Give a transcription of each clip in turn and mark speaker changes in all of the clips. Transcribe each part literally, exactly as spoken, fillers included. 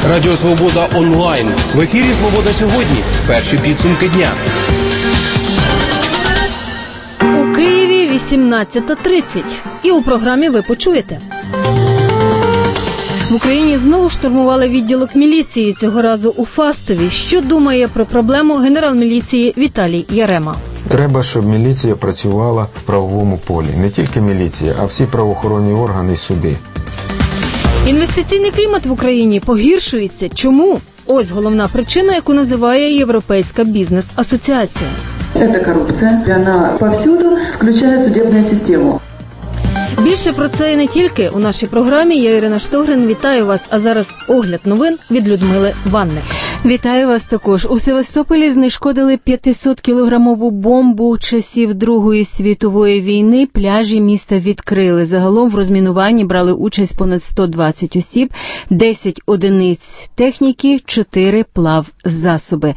Speaker 1: Радіо Свобода онлайн. В ефірі «Свобода сьогодні». Перші підсумки дня.
Speaker 2: У Києві вісімнадцята тридцять. І у програмі ви почуєте. В Україні знову штурмували відділок міліції, цього разу у Фастові. Що думає про проблему генерал міліції Віталій Ярема?
Speaker 3: Треба, щоб міліція працювала в правовому полі. Не тільки міліція, а всі правоохоронні органи і суди.
Speaker 2: Інвестиційний клімат в Україні погіршується. Чому? Ось головна причина, яку називає Європейська бізнес-асоціація.
Speaker 4: Це корупція. Вона повсюду, включає судебну систему.
Speaker 2: Більше про це і не тільки у нашій програмі. Я Ірина Штогрин. Вітаю вас. А зараз огляд новин від Людмили Ванник.
Speaker 5: Вітаю вас також. У Севастополі знешкодили п'ятисоткілограмову бомбу часів Другої світової війни. Пляжі міста відкрили. Загалом в розмінуванні брали участь понад сто двадцять осіб, десять одиниць техніки, чотири плавзасоби.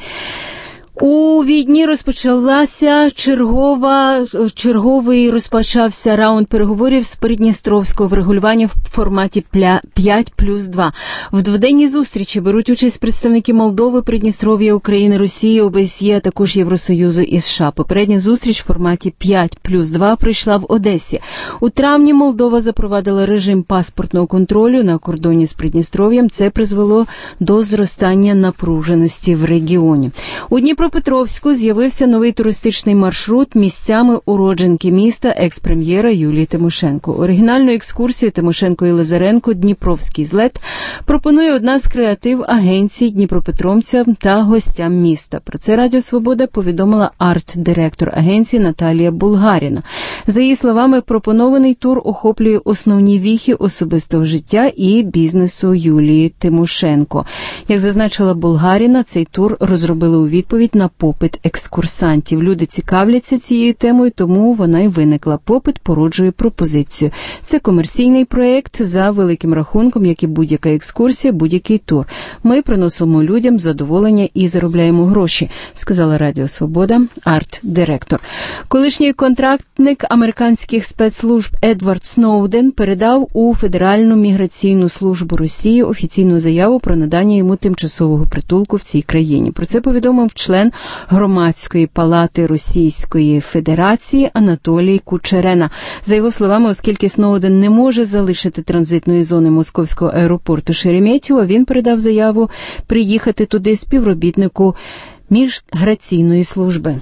Speaker 5: У Відні розпочалася чергова, черговий розпочався раунд переговорів з придністровського врегулювання в форматі п'ять плюс два. В дводенній зустрічі беруть участь представники Молдови, Придністров'я, України, Росії, ОБСЄ, а також Євросоюзу і США. Попередня зустріч в форматі п'ять плюс два прийшла в Одесі. У травні Молдова запровадила режим паспортного контролю на кордоні з Придністров'ям. Це призвело до зростання напруженості в регіоні. У Дніпро Петровську з'явився новий туристичний маршрут місцями уродженки міста екс-прем'єра Юлії Тимошенко. Оригінальну екскурсію Тимошенко і Лазаренко «Дніпровський злет» пропонує одна з креатив-агенцій дніпропетровцям та гостям міста. Про це Радіо Свобода повідомила арт-директор агенції Наталія Булгаріна. За її словами, пропонований тур охоплює основні віхи особистого життя і бізнесу Юлії Тимошенко. Як зазначила Булгаріна, цей тур розробили у відповідь на попит екскурсантів. Люди цікавляться цією темою, тому вона й виникла. Попит породжує пропозицію. Це комерційний проєкт за великим рахунком, як і будь-яка екскурсія, будь-який тур. Ми приносимо людям задоволення і заробляємо гроші, сказала Радіо Свобода арт-директор. Колишній контрактник американських спецслужб Едвард Сноуден передав у Федеральну міграційну службу Росії офіційну заяву про надання йому тимчасового притулку в цій країні. Про це повідомив член Громадської палати Російської Федерації Анатолій Кучерена. За його словами, оскільки Сноуден не може залишити транзитної зони московського аеропорту Шереметьєво, він передав заяву приїхати туди співробітнику міграційної служби.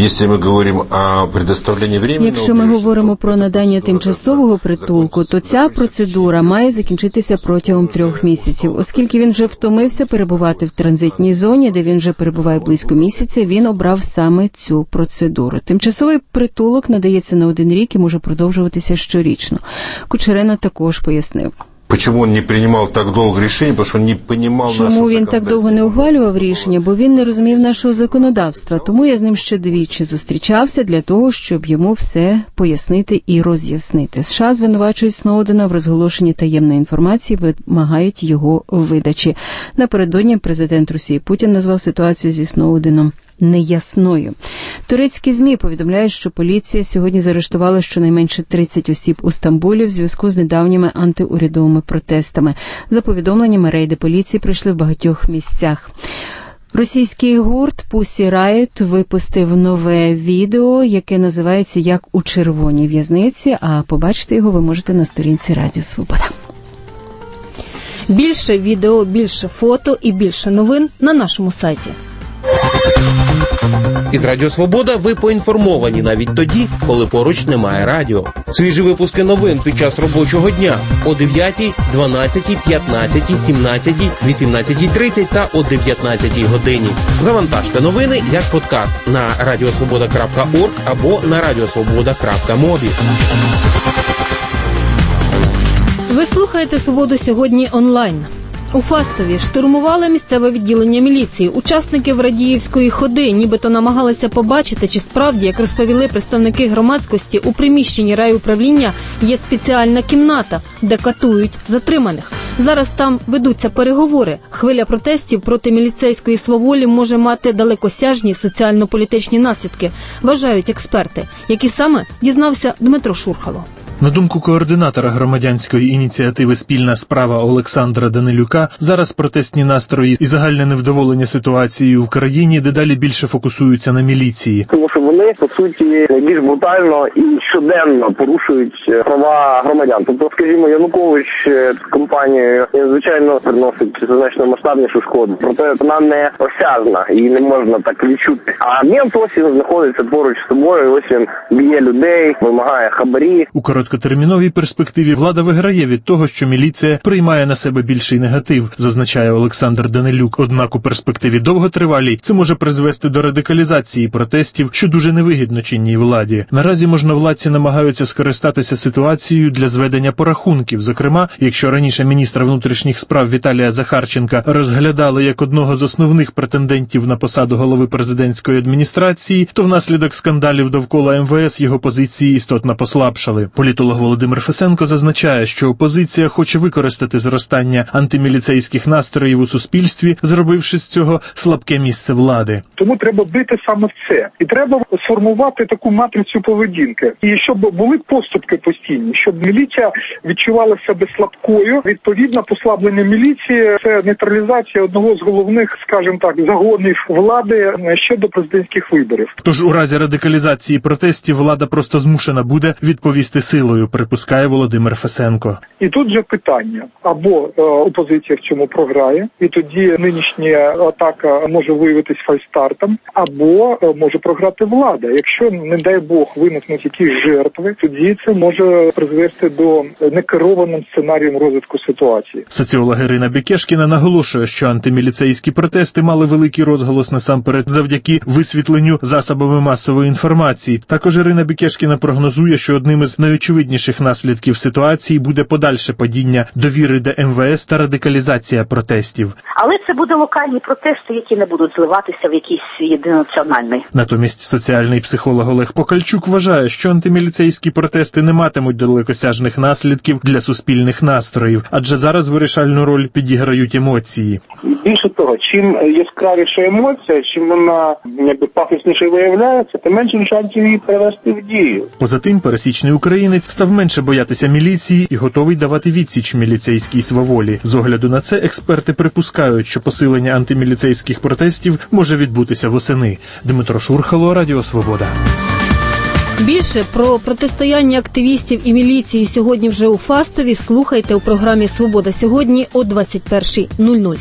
Speaker 3: Якщо
Speaker 5: ми говоримо про надання тимчасового притулку, то ця процедура має закінчитися протягом трьох місяців. Оскільки він вже втомився перебувати в транзитній зоні, де він вже перебуває близько місяця, він обрав саме цю процедуру. Тимчасовий притулок надається на один рік і може продовжуватися щорічно. Кучерена також пояснив.
Speaker 3: Чому він не приймав так довго рішення, тому що не розумів нашого
Speaker 5: Чому він так довго не ухвалював рішення? Бо він не розумів нашого законодавства. Тому я з ним ще двічі зустрічався для того, щоб йому все пояснити і роз'яснити. США звинувачують Сноудена в розголошенні таємної інформації, вимагають його видачі. Напередодні президент Росії Путін назвав ситуацію зі Сноуденом неясною. Турецькі ЗМІ повідомляють, що поліція сьогодні заарештувала щонайменше тридцять осіб у Стамбулі в зв'язку з недавніми антиурядовими протестами. За повідомленнями, рейди поліції пройшли в багатьох місцях. Російський гурт Pussy Riot випустив нове відео, яке називається «Як у червоній в'язниці», а побачити його ви можете на сторінці Радіо Свобода.
Speaker 2: Більше відео, більше фото і більше новин на нашому сайті.
Speaker 1: Із Радіо Свобода ви поінформовані навіть тоді, коли поруч немає радіо. Свіжі випуски новин під час робочого дня о дев'ятій, дванадцятій, п'ятнадцятій, сімнадцятій, вісімнадцятій тридцять та о дев'ятнадцятій годині. Завантажте новини як подкаст на радіосвобода крапка орг або на радіосвобода крапка мобі.
Speaker 2: Ви слухаєте «Свободу сьогодні» онлайн. У Фастові штурмували місцеве відділення міліції. Учасників Радіївської ходи нібито намагалися побачити, чи справді, як розповіли представники громадськості, у приміщенні райуправління є спеціальна кімната, де катують затриманих. Зараз там ведуться переговори. Хвиля протестів проти міліцейської сваволі може мати далекосяжні соціально-політичні наслідки, вважають експерти. Які саме, дізнався Дмитро Шурхало.
Speaker 6: На думку координатора громадянської ініціативи «Спільна справа» Олександра Данилюка, зараз протестні настрої і загальне невдоволення ситуацією в країні дедалі більше фокусуються на міліції.
Speaker 7: Тому що вони, по суті, найбільш брутально і щоденно порушують права громадян. Тобто, скажімо, Янукович з компанією, звичайно, приносить значно масштабнішу шкоду. Проте вона не осязна, її не можна так відчути. А мент ось він знаходиться поруч з собою, ось він б'є людей, вимагає хабарі.
Speaker 6: У короткотерміновій перспективі влада виграє від того, що міліція приймає на себе більший негатив, зазначає Олександр Данилюк. Однак у перспективі довготривалій це може призвести до радикалізації протестів, що дуже невигідно чинній владі. Наразі можновладці намагаються скористатися ситуацією для зведення порахунків. Зокрема, якщо раніше міністра внутрішніх справ Віталія Захарченка розглядали як одного з основних претендентів на посаду голови президентської адміністрації, то внаслідок скандалів довкола ем ве ес його позиції істотно послабшали. Політолог Володимир Фесенко зазначає, що опозиція хоче використати зростання антиміліцейських настроїв у суспільстві, зробивши з цього слабке місце влади.
Speaker 8: Тому треба бити саме в це. І треба сформувати таку матрицю поведінки. І щоб були поступки постійні, щоб міліція відчувала себе слабкою. Відповідно, послаблення міліції – це нейтралізація одного з головних, скажімо так, загонів влади ще до президентських виборів.
Speaker 6: Тож у разі радикалізації протестів влада просто змушена буде відповісти силою, припускає Володимир Фесенко.
Speaker 8: І тут же питання. Або е, опозиція в цьому програє, і тоді нинішня атака може виявитись фальстартом, або е, може програти влада. Якщо, не дай Бог, виникнуть якісь жертви, тоді це може призвести до некерованим сценарієм розвитку ситуації.
Speaker 6: Соціолог Ірина Бекешкіна наголошує, що антиміліцейські протести мали великий розголос насамперед завдяки висвітленню засобами масової інформації. Також Ірина Бекешкіна прогнозує, що одним із найочевидніших наслідків ситуації буде подальше падіння довіри до ем ве ес та радикалізація протестів.
Speaker 9: Але це буде локальні протести, які не будуть зливатися в якийсь єдинонаціональний.
Speaker 6: Натомість соціальний психолог Олег Покальчук вважає, що антиміліцейські протести не матимуть далекосяжних наслідків для суспільних настроїв, адже зараз вирішальну роль підіграють емоції.
Speaker 10: Більше того, чим яскравіша емоція, чим вона якби пафосніше виявляється, тим менше шансів її перевести в дію.
Speaker 6: Поза тим, пересічний українець став менше боятися міліції і готовий давати відсіч міліцейській сваволі. З огляду на це експерти припускають, що посилення антиміліцейських протестів може відбутися восени. Дмитро Шурхало, Радіо Свобода.
Speaker 2: Більше про протистояння активістів і міліції сьогодні вже у Фастові слухайте у програмі «Свобода сьогодні» о двадцять перша нуль нуль.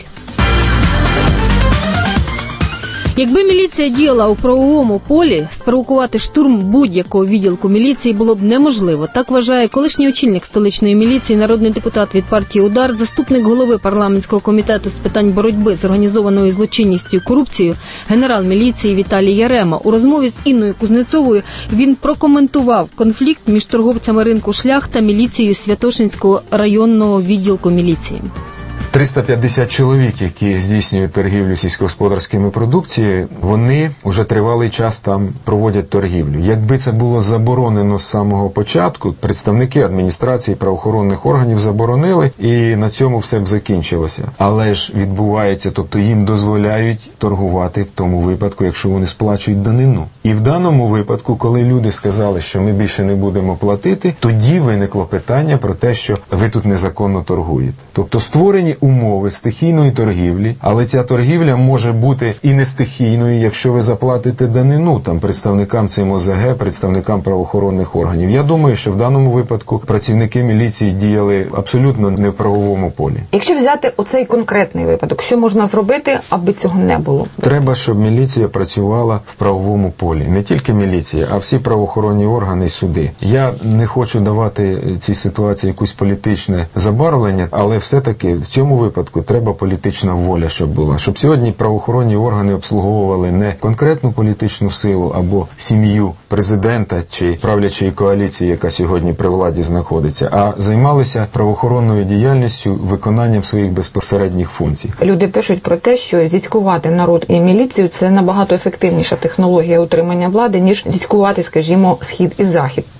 Speaker 2: Якби міліція діяла у правовому полі, спровокувати штурм будь-якого відділку міліції було б неможливо. Так вважає колишній очільник столичної міліції, народний депутат від партії «Удар», заступник голови парламентського комітету з питань боротьби з організованою злочинністю і корупцією, генерал міліції Віталій Ярема. У розмові з Інною Кузнецовою він прокоментував конфлікт між торговцями ринку «Шлях» та міліцією Святошинського районного відділку міліції.
Speaker 3: триста п'ятдесят чоловік, які здійснюють торгівлю сільськогосподарськими продукціями, вони вже тривалий час там проводять торгівлю. Якби це було заборонено з самого початку, представники адміністрації, правоохоронних органів заборонили, і на цьому все б закінчилося. Але ж відбувається, тобто їм дозволяють торгувати в тому випадку, якщо вони сплачують данину. І в даному випадку, коли люди сказали, що ми більше не будемо платити, тоді виникло питання про те, що ви тут незаконно торгуєте. Тобто створені умови стихійної торгівлі, але ця торгівля може бути і не стихійною, якщо ви заплатите данину там представникам цим о зе ге, представникам правоохоронних органів. Я думаю, що в даному випадку працівники міліції діяли абсолютно не в правовому полі.
Speaker 11: Якщо взяти оцей конкретний випадок, що можна зробити, аби цього не було?
Speaker 3: Треба, щоб міліція працювала в правовому полі. Не тільки міліція, а всі правоохоронні органи і суди. Я не хочу давати цій ситуації якусь політичне забарвлення, але все-таки в цьому випадку треба політична воля, щоб була. Щоб сьогодні правоохоронні органи обслуговували не конкретну політичну силу або сім'ю президента чи правлячої коаліції, яка сьогодні при владі знаходиться, а займалися правоохоронною діяльністю, виконанням своїх безпосередніх функцій.
Speaker 11: Люди пишуть про те, що зіцькувати народ і міліцію – це набагато ефективніша технологія утримання влади, ніж зіцькувати, скажімо, Схід і Захід.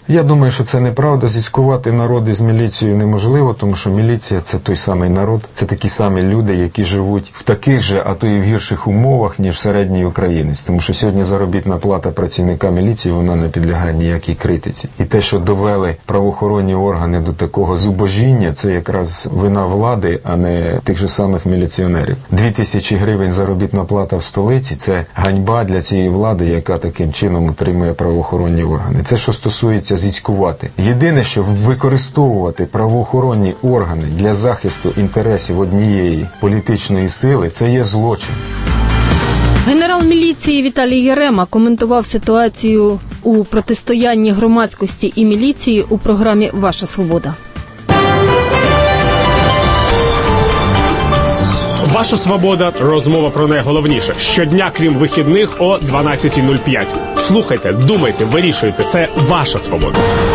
Speaker 3: Я думаю, що це неправда. Зіцькувати народ із міліцією неможливо, тому що міліція – це той самий народ, це такі самі люди, які живуть в таких же, а то і в гірших умовах, ніж середній українець. Тому що сьогодні заробітна плата працівника міліції, вона не підлягає ніякій критиці. І те, що довели правоохоронні органи до такого зубожіння, це якраз вина влади, а не тих же самих міліціонерів. Дві тисячі гривень заробітна плата в столиці – це ганьба для цієї влади, яка таким чином утримує правоохоронні органи. Це що стосується зіцькувати. Єдине, що використовувати правоохоронні органи для захисту інтересів однієї політичної сили – це є злочин.
Speaker 2: Генерал міліції Віталій Ярема коментував ситуацію у протистоянні громадськості і міліції у програмі «Ваша свобода».
Speaker 12: Ваша свобода. Розмова про найголовніше. Щодня, крім вихідних, о дванадцята нуль п'ять. Слухайте, думайте, вирішуйте. Це ваша свобода.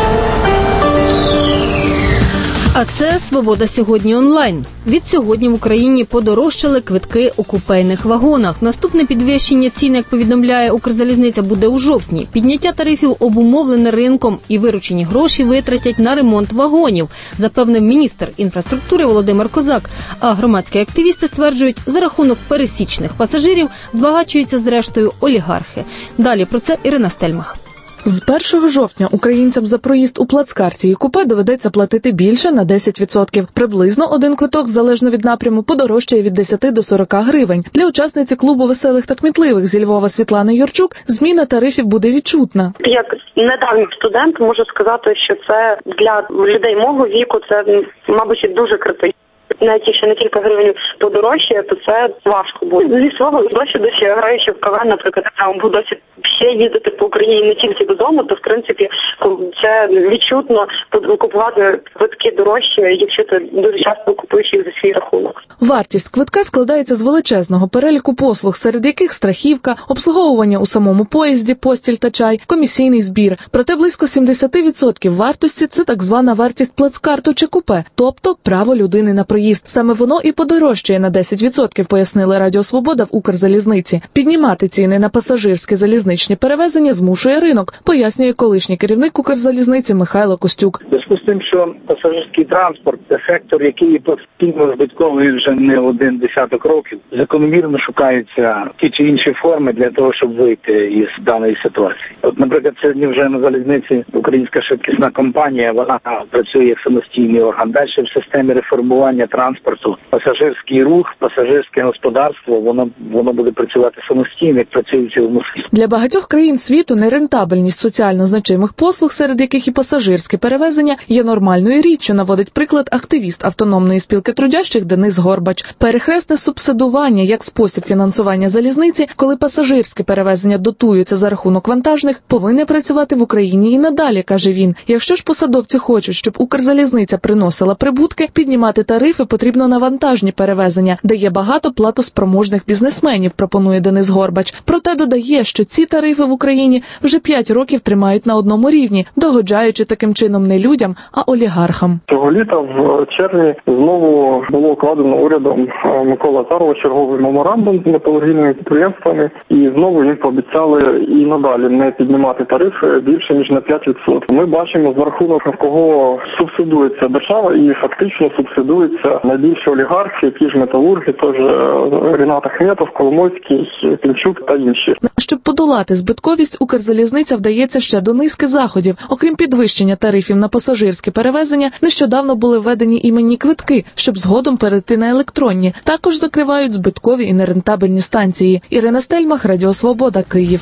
Speaker 2: А це «Свобода сьогодні онлайн». Від сьогодні в Україні подорожчали квитки у купейних вагонах. Наступне підвищення цін, як повідомляє Укрзалізниця, буде у жовтні. Підняття тарифів обумовлене ринком і виручені гроші витратять на ремонт вагонів, запевнив міністр інфраструктури Володимир Козак. А громадські активісти стверджують, за рахунок пересічних пасажирів збагачуються зрештою олігархи. Далі про це Ірина Стельмах.
Speaker 13: З першого жовтня українцям за проїзд у плацкарті і купе доведеться платити більше на десять відсотків. Приблизно один квиток, залежно від напряму, подорожчає від десяти до сорока гривень. Для учасниці клубу веселих та кмітливих зі Львова Світлани Юрчук зміна тарифів буде відчутна.
Speaker 14: Як недавній студент можу сказати, що це для людей мого віку, це, мабуть, дуже критично. Навіть якщо на кілька гривень подорожчає, то це важко буде. Зі свого досвіду, що я граю ще в КВН, наприклад, там був досвід ще їздити по Україні не тільки додому, то в принципі це відчутно купувати квитки дорожче, якщо ти дуже часто купуєш їх за свій рахунок.
Speaker 13: Вартість квитка складається з величезного переліку послуг, серед яких страхівка, обслуговування у самому поїзді, постіль та чай, комісійний збір. Проте близько сімдесят відсотків вартості – це так звана вартість плацкарту чи купе, тобто право людини на проїзд. Саме воно і подорожчає на десять відсотків, пояснили Радіо Свобода в Укрзалізниці. Піднімати ціни на пасажирські залізничні перевезення змушує ринок, пояснює колишній керівник Укрзалізниці Михайло Костюк.
Speaker 10: В зв'язку з тим, що пасажирський транспорт – це сектор, який є постійно збитковий вже не один десяток років. Закономірно шукаються ті чи інші форми для того, щоб вийти із даної ситуації. От, наприклад, сьогодні вже на залізниці Українська швидкісна компанія, вона працює як самостійний орган. Далі в системі реформування транспорту, пасажирський рух, пасажирське господарство, воно, воно буде працювати самостійно, як працює в цілому світі.
Speaker 13: Для багатьох країн світу нерентабельність соціально значимих послуг, серед яких і пасажирське перевезення, є нормальною річчю, наводить приклад активіст автономної спілки трудящих Денис Горбач. Перехресне субсидування як спосіб фінансування залізниці, коли пасажирське перевезення дотуються за рахунок вантажних, повинне працювати в Україні і надалі, каже він. Якщо ж посадовці хочуть, щоб Укрзалізниця приносила прибутки, піднімати тарифи потрібно на вантажні перевезення, де є багато платоспроможних бізнесменів, пропонує Денис Горбач. Проте додає, що ці тарифи в Україні вже п'ять років тримають на одному рівні, догоджаючи таким чином не людям, а олігархам.
Speaker 15: Цього літа в червні знову було укладено урядом Миколи Азарова черговий меморандум з металургійними підприємствами, і знову їм пообіцяли і надалі не піднімати тарифи більше ніж на п'ять відсотків. Ми бачимо, за рахунок кого субсидується держава і фактично субсидується найбільші олігархи, які ж металурги, тож Рінат Ахметов, Коломойський, Клімчук та інші.
Speaker 13: Щоб подолати збитковість, Укрзалізниця вдається ще до низки заходів. Окрім підвищення тарифів на пасажирське перевезення, нещодавно були введені іменні квитки, щоб згодом перейти на електронні. Також закривають збиткові і нерентабельні станції. Ірина Стельмах, Радіо Свобода, Київ.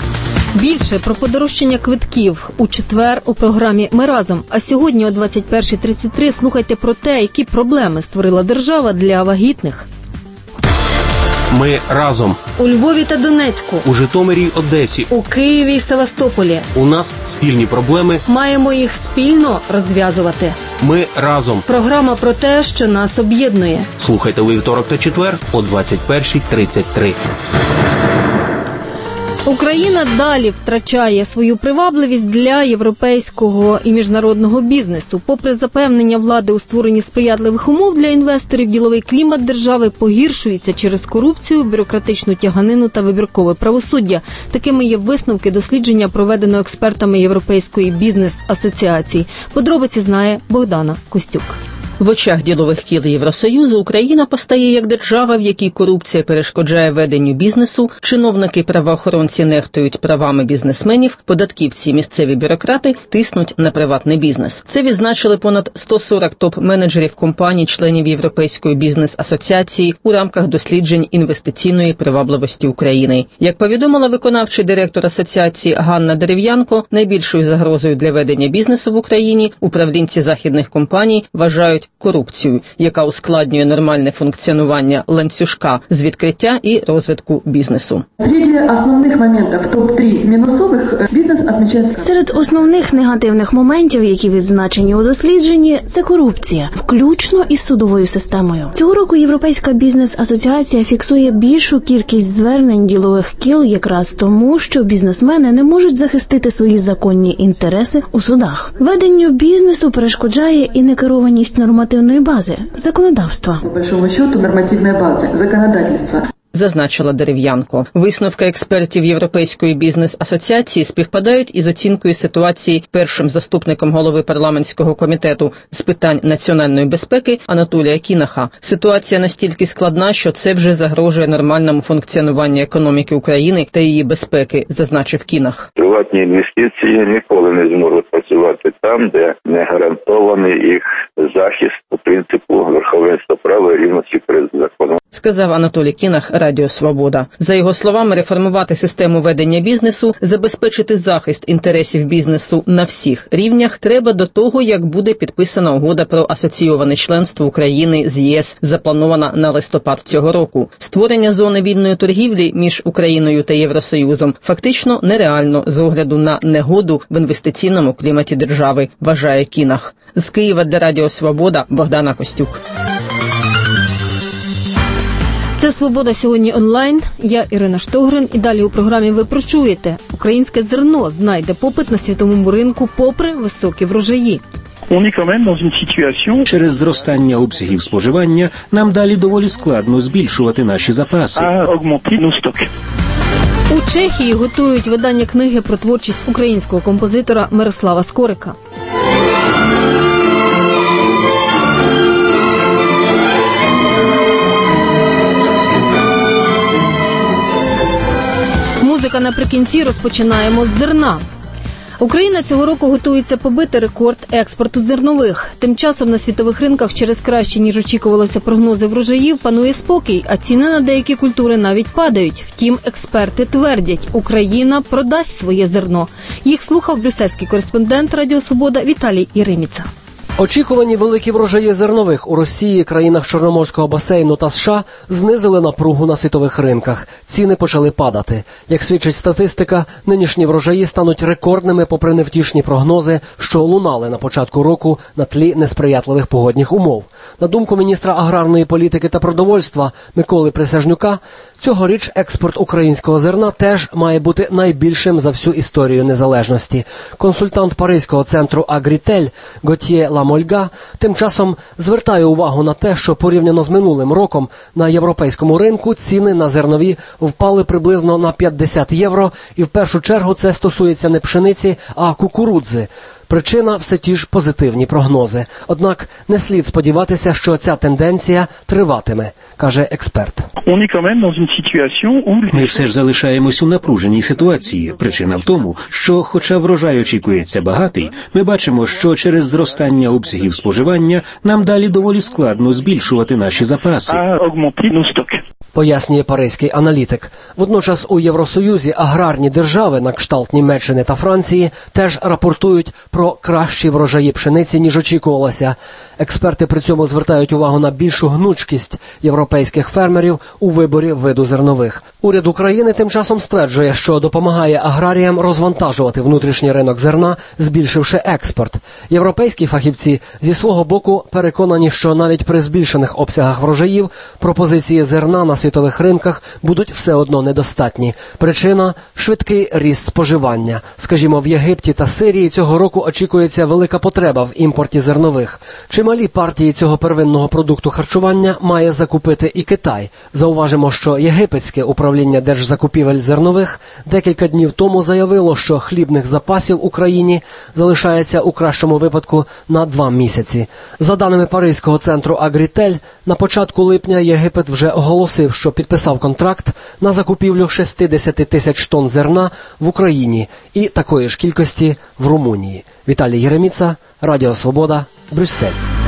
Speaker 2: Більше про подорожчання квитків у четвер у програмі «Ми разом». А сьогодні о двадцять перша тридцять три слухайте про те, які проблеми створила держава для вагітних.
Speaker 1: Ми разом.
Speaker 2: У Львові та Донецьку.
Speaker 1: У Житомирі й Одесі.
Speaker 2: У Києві й Севастополі.
Speaker 1: У нас спільні проблеми.
Speaker 2: Маємо їх спільно розв'язувати.
Speaker 1: Ми разом.
Speaker 2: Програма про те, що нас об'єднує.
Speaker 1: Слухайте у вівторок та четвер о двадцять перша тридцять три.
Speaker 2: Україна далі втрачає свою привабливість для європейського і міжнародного бізнесу. Попри запевнення влади у створенні сприятливих умов для інвесторів, діловий клімат держави погіршується через корупцію, бюрократичну тяганину та вибіркове правосуддя. Такими є висновки дослідження, проведеного експертами Європейської бізнес-асоціації. Подробиці знає Богдана Костюк.
Speaker 16: В очах ділових кіл Євросоюзу Україна постає як держава, в якій корупція перешкоджає веденню бізнесу, чиновники і правоохоронці нехтують правами бізнесменів, податківці і місцеві бюрократи тиснуть на приватний бізнес. Це відзначили понад сто сорок топ-менеджерів компаній, членів Європейської бізнес-асоціації у рамках досліджень інвестиційної привабливості України. Як повідомила виконавчий директор асоціації Ганна Дерев'янко, найбільшою загрозою для ведення бізнесу в Україні управлінці західних компаній вважають корупцію, яка ускладнює нормальне функціонування ланцюжка з відкриття і розвитку бізнесу.
Speaker 4: Серед основних моментів топ три мінусових бізнес відмічається.
Speaker 17: Серед основних негативних моментів, які відзначені у дослідженні, це корупція, включно із судовою системою. Цього року Європейська бізнес-асоціація фіксує більшу кількість звернень ділових кіл якраз тому, що бізнесмени не можуть захистити свої законні інтереси у судах. Веденню бізнесу перешкоджає і некерованість нормативної бази – законодавства.
Speaker 4: По большому счету, нормативної бази – законодательства.
Speaker 16: Зазначила Дерев'янко. Висновки експертів Європейської бізнес-асоціації співпадають із оцінкою ситуації першим заступником голови парламентського комітету з питань національної безпеки Анатолія Кінаха. Ситуація настільки складна, що це вже загрожує нормальному функціонуванню економіки України та її безпеки, зазначив Кінах.
Speaker 18: Приватні інвестиції ніколи не зможуть працювати там, де не гарантований їх захист по принципу верховенства права і рівності перед законом.
Speaker 16: Сказав Анатолій Кінах Радіо Свобода. За його словами, реформувати систему ведення бізнесу, забезпечити захист інтересів бізнесу на всіх рівнях треба до того, як буде підписана угода про асоційоване членство України з ЄС, запланована на листопад цього року. Створення зони вільної торгівлі між Україною та Євросоюзом фактично нереально з огляду на негоду в інвестиційному кліматі держави, вважає Кінах. З Києва для Радіо Свобода Богдана Костюк.
Speaker 2: Це «Свобода сьогодні онлайн». Я Ірина Штогрин. І далі у програмі ви прочуєте. Українське зерно знайде попит на світовому ринку попри високі врожаї.
Speaker 19: Через зростання обсягів споживання нам далі доволі складно збільшувати наші запаси.
Speaker 2: У Чехії готують видання книги про творчість українського композитора Мирослава Скорика. Музика наприкінці. Розпочинаємо з зерна. Україна цього року готується побити рекорд експорту зернових. Тим часом на світових ринках через кращі, ніж очікувалося прогнози врожаїв, панує спокій, а ціни на деякі культури навіть падають. Втім, експерти твердять, Україна продасть своє зерно. Їх слухав брюссельський кореспондент Радіо Свобода Віталій Єреміца.
Speaker 20: Очікувані великі врожаї зернових у Росії, країнах Чорноморського басейну та США знизили напругу на світових ринках. Ціни почали падати. Як свідчить статистика, нинішні врожаї стануть рекордними попри невтішні прогнози, що лунали на початку року на тлі несприятливих погодних умов. На думку міністра аграрної політики та продовольства Миколи Присяжнюка, цьогоріч експорт українського зерна теж має бути найбільшим за всю історію незалежності. Консультант Паризького центру «Агрітель» Готьє Ламольга тим часом звертає увагу на те, що порівняно з минулим роком на європейському ринку ціни на зернові впали приблизно на п'ятдесят євро, і в першу чергу це стосується не пшениці, а кукурудзи. Причина – все ті ж позитивні прогнози. Однак не слід сподіватися, що ця тенденція триватиме, каже експерт.
Speaker 19: Ми все ж залишаємось у напруженій ситуації. Причина в тому, що, хоча врожай очікується багатий, ми бачимо, що через зростання обсягів споживання нам далі доволі складно збільшувати наші запаси.
Speaker 20: Пояснює паризький аналітик. Водночас у Євросоюзі аграрні держави, на кшталт Німеччини та Франції, теж рапортують про кращі врожаї пшениці, ніж очікувалося. Експерти при цьому звертають увагу на більшу гнучкість європейських фермерів у виборі виду зернових. Уряд України тим часом стверджує, що допомагає аграріям розвантажувати внутрішній ринок зерна, збільшивши експорт. Європейські фахівці зі свого боку переконані, що навіть при збільшених обсягах врожаїв пропозиції зерна на світових ринках будуть все одно недостатні. Причина – швидкий ріст споживання. Скажімо, в Єгипті та Сирії цього року очікується велика потреба в імпорті зернових. Чималі партії цього первинного продукту харчування має закупити і Китай. Зауважимо, що єгипетське управління держзакупівель зернових декілька днів тому заявило, що хлібних запасів Україні залишається у кращому випадку на два місяці. За даними Паризького центру Агрітель, на початку липня Єгипет вже оголосив, що підписав контракт на закупівлю шістдесят тисяч тонн зерна в Україні і такої ж кількості в Румунії. Віталій Єреміца, Радіо Свобода, Брюссель.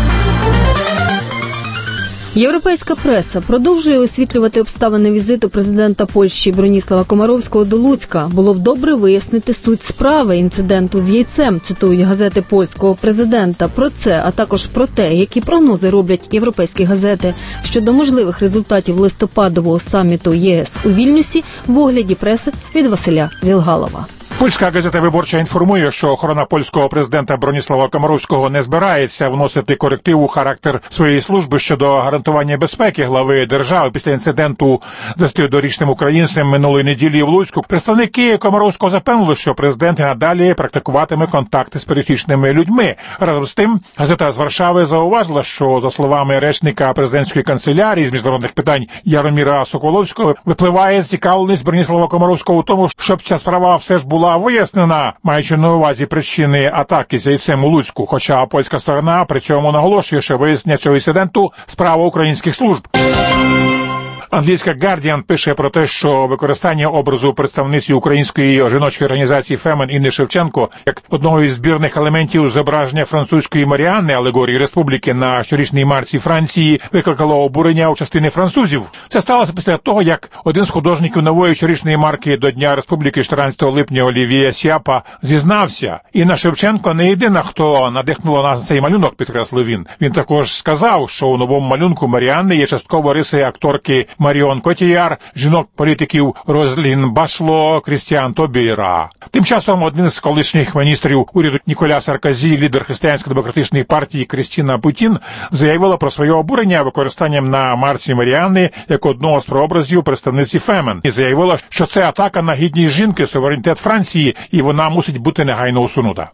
Speaker 2: Європейська преса продовжує висвітлювати обставини візиту президента Польщі Броніслава Комаровського до Луцька. Було б добре вияснити суть справи інциденту з яйцем, цитують газети польського президента. Про це, а також про те, які прогнози роблять європейські газети щодо можливих результатів листопадового саміту ЄС у Вільнюсі, в огляді преси від Василя Зілгалова.
Speaker 21: Польська газета «Виборча» інформує, що охорона польського президента Броніслава Комаровського не збирається вносити коректив у характер своєї служби щодо гарантування безпеки глави держави після інциденту з десятидорічним українцем минулої неділі в Луцьку. Представники Комаровського запевнили, що президент і надалі практикуватиме контакти з пересічними людьми. Разом з тим, газета з Варшави зауважила, що, за словами речника президентської канцелярії з міжнародних питань Яроміра Соколовського, випливає зацікавленість Броніслава Комаровського у тому, щоб ця справа все ж була вияснена, маючи на увазі причини атаки з яйцем у Луцьку, хоча польська сторона при цьому наголошує, що вияснення цього інциденту – справа українських служб. Англійська «Гардіан» пише про те, що використання образу представниці української жіночої організації «Фемен» Інни Шевченко як одного із збірних елементів зображення французької Маріанни, алегорії республіки, на щорічній марці Франції викликало обурення у частини французів. Це сталося після того, як один з художників нової щорічної марки до Дня Республіки чотирнадцятого липня Олівія Сіапа зізнався. Інна Шевченко не єдина, хто надихнула на цей малюнок, підкреслив він. Він також сказав, що у новому малюнку Маріанни є частково риси акторки Маріон Котіяр, жінок-політиків Розлін Башло, Крістіан Тобіра. Тим часом один з колишніх міністрів уряду Ніколя Саркозі, лідер Християнсько-демократичної партії Крістіна Путін, заявила про своє обурення використанням на марці Маріанни як одного з прообразів представниці «Фемен» і заявила, що це атака на гідність жінки, суверенітет Франції, і вона мусить бути негайно усунута.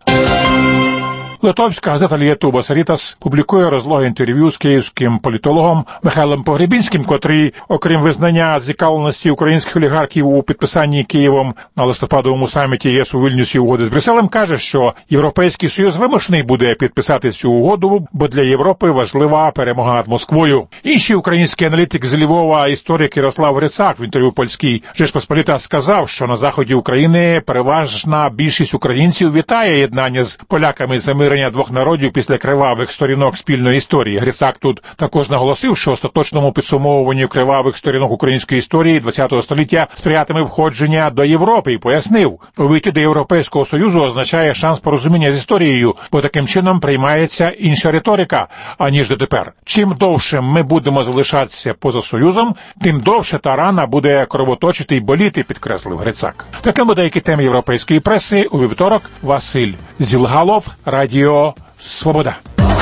Speaker 21: Литовська газета «Лієтубас Рітас» публікує розлоге інтерв'ю з київським політологом Михайлом Погребінським, котрий, окрім визнання зацікавленості українських олігархів у підписанні Києвом на листопадовому саміті ЄС у Вільнюсі угоди з Брюсселем, каже, що Європейський Союз вимушений буде підписати цю угоду, бо для Європи важлива перемога над Москвою. Інший український аналітик з Львова, історик Ярослав Грицак, в інтерв'ю польській «Жечпосполіта» сказав, що на заході України переважна більшість українців вітає єднання з поляками за мир двох народів після кривавих сторінок спільної історії. Грицак тут також наголосив, що остаточному підсумовуванню кривавих сторінок української історії ХХ століття сприятиме входження до Європи і пояснив, увійти до Європейського Союзу означає шанс порозуміння з історією, бо таким чином приймається інша риторика, аніж дотепер. Чим довше ми будемо залишатися поза Союзом, тим довше та рана буде кровоточити й боліти, підкреслив Грицак. Такими деякі теми європейської преси у вівторок. Василь Зілгалов, Радіо Свобода.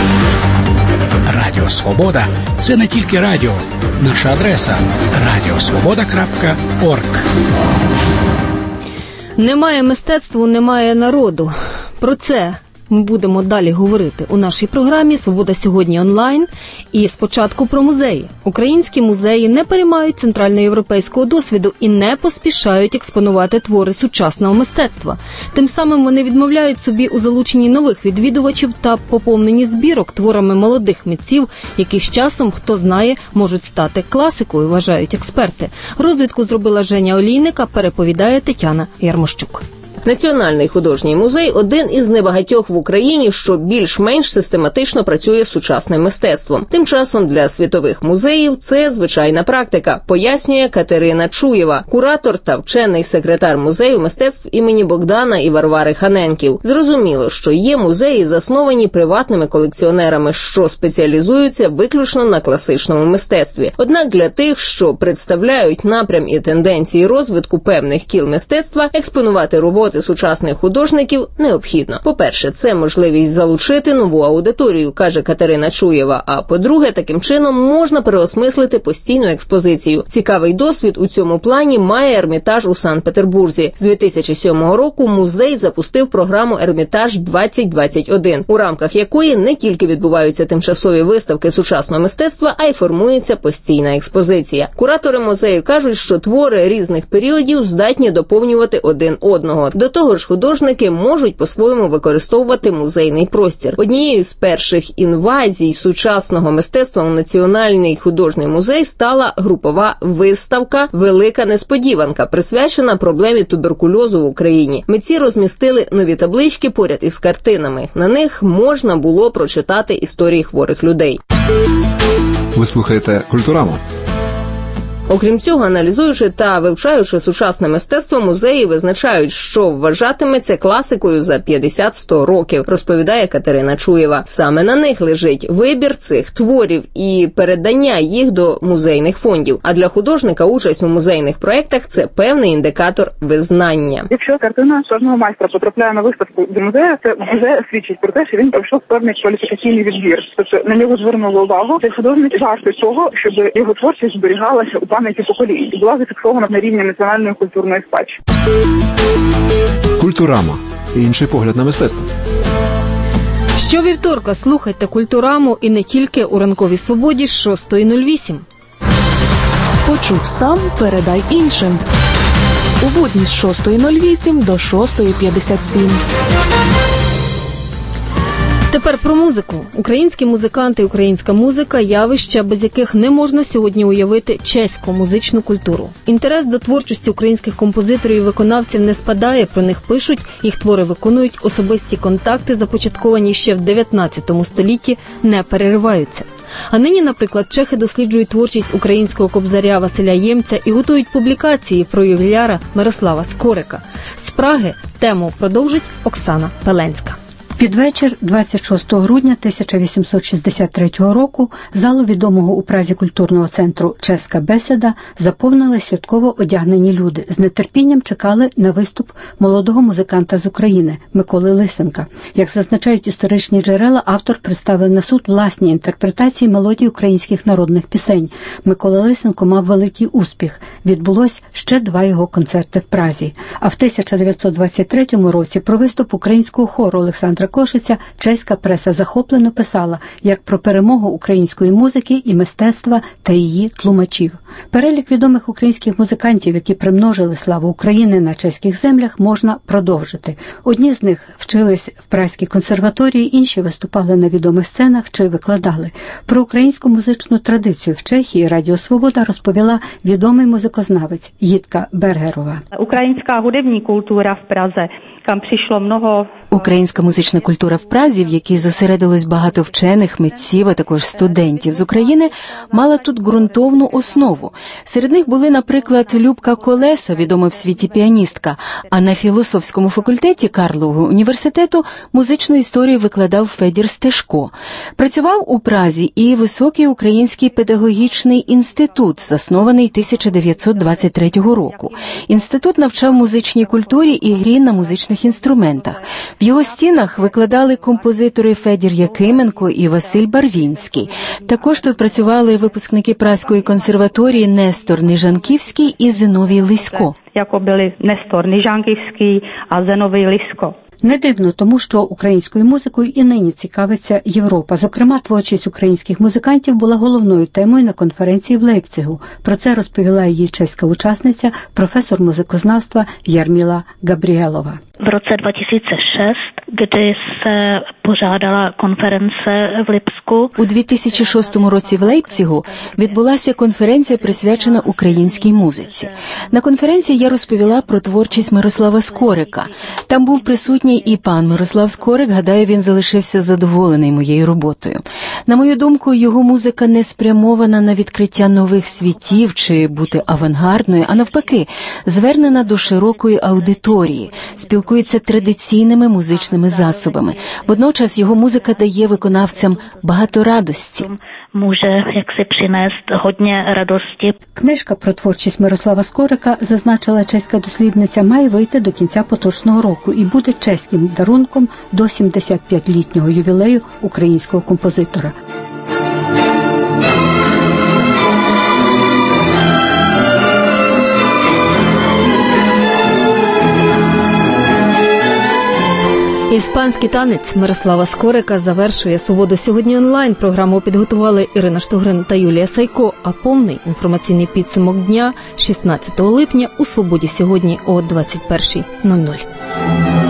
Speaker 22: Радіо Свобода – це не тільки радіо. Наша адреса – радіосвобода крапка орг.
Speaker 2: Немає мистецтва, немає народу. Про це ми будемо далі говорити у нашій програмі «Свобода сьогодні онлайн». І спочатку про музеї. Українські музеї не переймають центральноєвропейського досвіду і не поспішають експонувати твори сучасного мистецтва. Тим самим вони відмовляють собі у залученні нових відвідувачів та поповненні збірок творами молодих митців, які з часом, хто знає, можуть стати класикою, вважають експерти. Розвідку зробила Женя Олійника, переповідає Тетяна Ярмощук.
Speaker 23: Національний художній музей – один із небагатьох в Україні, що більш-менш систематично працює з сучасним мистецтвом. Тим часом для світових музеїв це звичайна практика, пояснює Катерина Чуєва, куратор та вчений секретар музею мистецтв імені Богдана і Варвари Ханенків. Зрозуміло, що є музеї, засновані приватними колекціонерами, що спеціалізуються виключно на класичному мистецтві. Однак для тих, що представляють напрям і тенденції розвитку певних кіл мистецтва, експонувати роботи роботи сучасних художників необхідно. По-перше, це можливість залучити нову аудиторію, каже Катерина Чуєва, а по-друге, таким чином можна переосмислити постійну експозицію. Цікавий досвід у цьому плані має Ермітаж у Санкт-Петербурзі. З дві тисячі сьомого року музей запустив програму «Ермітаж двадцять двадцять один», у рамках якої не тільки відбуваються тимчасові виставки сучасного мистецтва, а й формується постійна експозиція. Куратори музею кажуть, що твори різних періодів здатні доповнювати один одного. До того ж, художники можуть по-своєму використовувати музейний простір. Однією з перших інвазій сучасного мистецтва у Національний художній музей стала групова виставка «Велика несподіванка», присвячена проблемі туберкульозу в Україні. Митці розмістили нові таблички поряд із картинами. На них можна було прочитати історії хворих людей.
Speaker 5: Ви слухаєте «Культураму».
Speaker 23: Окрім цього, аналізуючи та вивчаючи сучасне мистецтво, музеї визначають, що вважатиметься класикою за п'ятдесят-сто років, розповідає Катерина Чуєва. Саме на них лежить вибір цих творів і передання їх до музейних фондів. А для художника участь у музейних проєктах – це певний індикатор визнання.
Speaker 4: Якщо картина чорного майстра потрапляє на виставку до музею, це вже свідчить про те, що він пройшов певний кваліфікаційний відбір. Тобто на нього звернули увагу. Цей художник вартий того, щоб його творчість зберігалася у пам'яті поколінь і була зафіксована на рівні національної культурної спадщини.
Speaker 5: Культурама. Інший погляд на мистецтво.
Speaker 2: Щовівторка слухайте «Культураму» і не тільки у «Ранковій свободі» з шостої нуль вісім.
Speaker 13: Почув сам, передай іншим. У будні з шостої нуль вісім до шостої п'ятдесят сім.
Speaker 2: Тепер про музику. Українські музиканти і українська музика – явища, без яких не можна сьогодні уявити чеську музичну культуру. Інтерес до творчості українських композиторів і виконавців не спадає, про них пишуть, їх твори виконують, особисті контакти, започатковані ще в дев'ятнадцятому столітті, не перериваються. А нині, наприклад, чехи досліджують творчість українського кобзаря Василя Ємця і готують публікації про ювіляра Мирослава Скорика. З Праги тему продовжить Оксана Пеленська.
Speaker 7: Під вечір двадцять шостого грудня тисяча вісімсот шістдесят третього року залу відомого у Празі культурного центру «Чеська бесіда» заповнили святково одягнені люди. З нетерпінням чекали на виступ молодого музиканта з України Миколи Лисенка. Як зазначають історичні джерела, автор представив на суд власні інтерпретації мелодій українських народних пісень. Микола Лисенко мав великий успіх. Відбулось ще два його концерти в Празі. А в тисяча дев'ятсот двадцять третьому році про виступ українського хору Олександра Кошиця чеська преса захоплено писала як про перемогу української музики і мистецтва та її тлумачів. Перелік відомих українських музикантів, які примножили славу України на чеських землях, можна продовжити. Одні з них вчились в Празькій консерваторії, інші виступали на відомих сценах чи викладали. Про українську музичну традицію в Чехії Радіо Свобода розповіла відомий музикознавець Їдка Бергерова.
Speaker 8: Українська hudební культура в Праze. Там прийшло много...
Speaker 7: Українська музична культура в Празі, в якій зосередилось багато вчених, митців, а також студентів з України, мала тут ґрунтовну основу. Серед них були, наприклад, Любка Колеса, відома в світі піаністка, а на філософському факультеті Карлового університету музичну історію викладав Федір Стешко. Працював у Празі і Високий український педагогічний інститут, заснований тисяча дев'ятсот двадцять третього року. Інститут навчав музичній культурі і грі на музичних інструментах. В його стінах викладали композитори Федір Якименко і Василь Барвінський. Також тут працювали випускники Празької консерваторії Нестор Нижанківський і Зиновій Лисько.
Speaker 8: Як були Нестор Нижанківський а Зиновій Лисько.
Speaker 7: Не дивно, тому що українською музикою і нині цікавиться Європа. Зокрема, творчість українських музикантів була головною темою на конференції в Лейпцигу. Про це розповіла її чеська учасниця, професор музикознавства Ярміла Габріелова.
Speaker 24: В роce dva tisíce šest, kdy se pořádala konference v Lipsku.
Speaker 7: У дві тисячі шостому році в Лейпцигу відбулася конференція, присвячена українській музиці. На конференції я розповіла про творчість Мирослава Скорика. Там був присутній і пан Мирослав Скорик, гадаю, він залишився задоволений моєю роботою. На мою думку, його музика не спрямована на відкриття нових світів чи бути авангардною, а навпаки, звернена до широкої аудиторії, спілкується традиційними музичними засобами. Водночас його музика дає виконавцям багато радості.
Speaker 24: může jaksi přinést hodně radosti.
Speaker 7: Книжка про творчість Мирослава Скорика, зазначила чеська дослідниця, має вийти до кінця поточного року і буде чеським дарунком до сімдесятип'ятилітнього ювілею українського композитора.
Speaker 2: Іспанський танець Мирослава Скорика завершує «Свободу сьогодні онлайн». Програму підготували Ірина Штогрин та Юлія Сайко, а повний інформаційний підсумок дня шістнадцятого липня у «Свободі сьогодні» о двадцять першій нуль нуль.